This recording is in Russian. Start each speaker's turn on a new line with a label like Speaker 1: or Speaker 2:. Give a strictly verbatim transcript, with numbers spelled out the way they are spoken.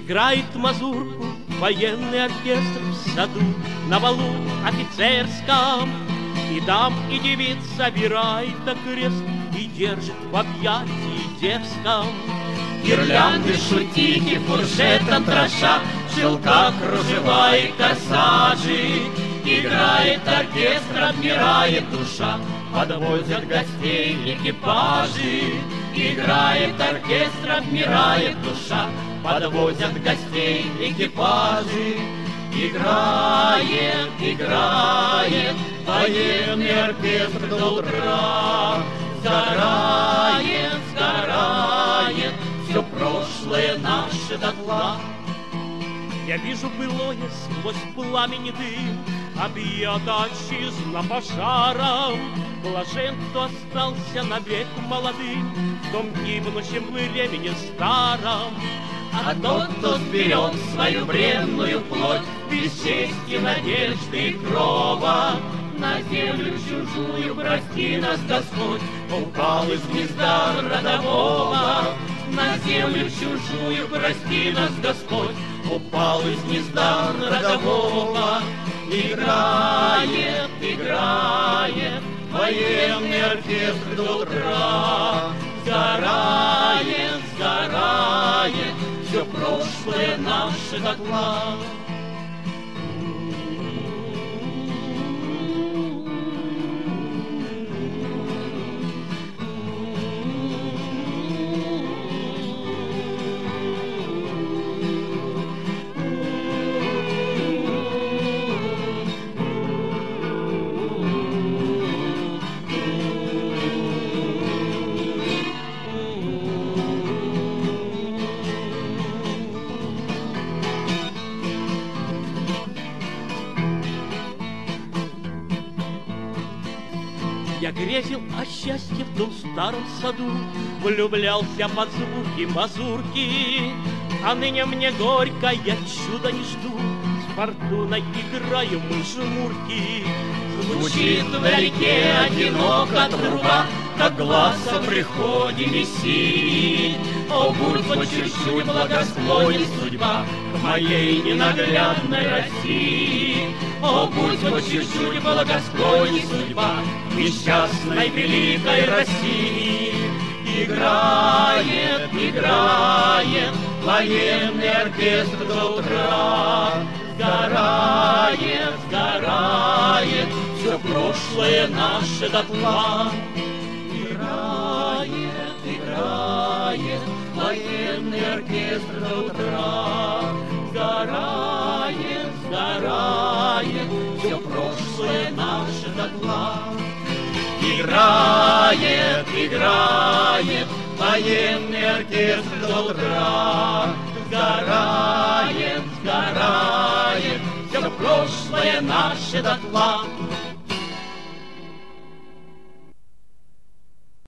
Speaker 1: Играет мазурку военный оркестр в саду на балу офицерском. И дам, и девиц собирает окрест и держит в объятии девском. Гирлянды, шутики, фуршет, антраша, шелка, кружева и корсажи. Играет оркестр, обмирает душа, подвозят гостей экипажи. Играет оркестр, обмирает душа, подвозят гостей экипажи. Играет, играет военный оркестр до утра. Сгорает, сгорает все прошлое наше дотла. Я вижу былое сквозь пламени дым, объята отчизна пожаром. Блажен, кто остался навек молодым в том гибнущем времени старом. А тот, кто сберег свою бренную плоть без чести, надежды и крова, на землю чужую, прости нас, Господь, упал из гнезда родового. На землю чужую, прости нас, Господь, упал из гнезда родового. Играет, играет военный оркестр до утра. Сгорает, сгорает все прошлое наше дотла. Я грезил о счастье в том старом саду, влюблялся под звуки мазурки. А ныне мне горько, я чуда не жду, с фортуной играем мы жмурки. Звучит вдалеке одиноко труба, как глаз о приходе Мессии. О, будь хоть чуть-чуть благосклонен судьба к моей ненаглядной России. О, будь хоть чуть-чуть благосклонен судьба к несчастной великой России. Играет, играет военный оркестр до утра. Сгорает, сгорает все прошлое наше дотла. Играет, играет военный оркестр до утра. Сгорает, сгорает все прошлое наше дотла. Играет, играет военный оркестр до утра. Сгорает, сгорает все прошлое наше дотла.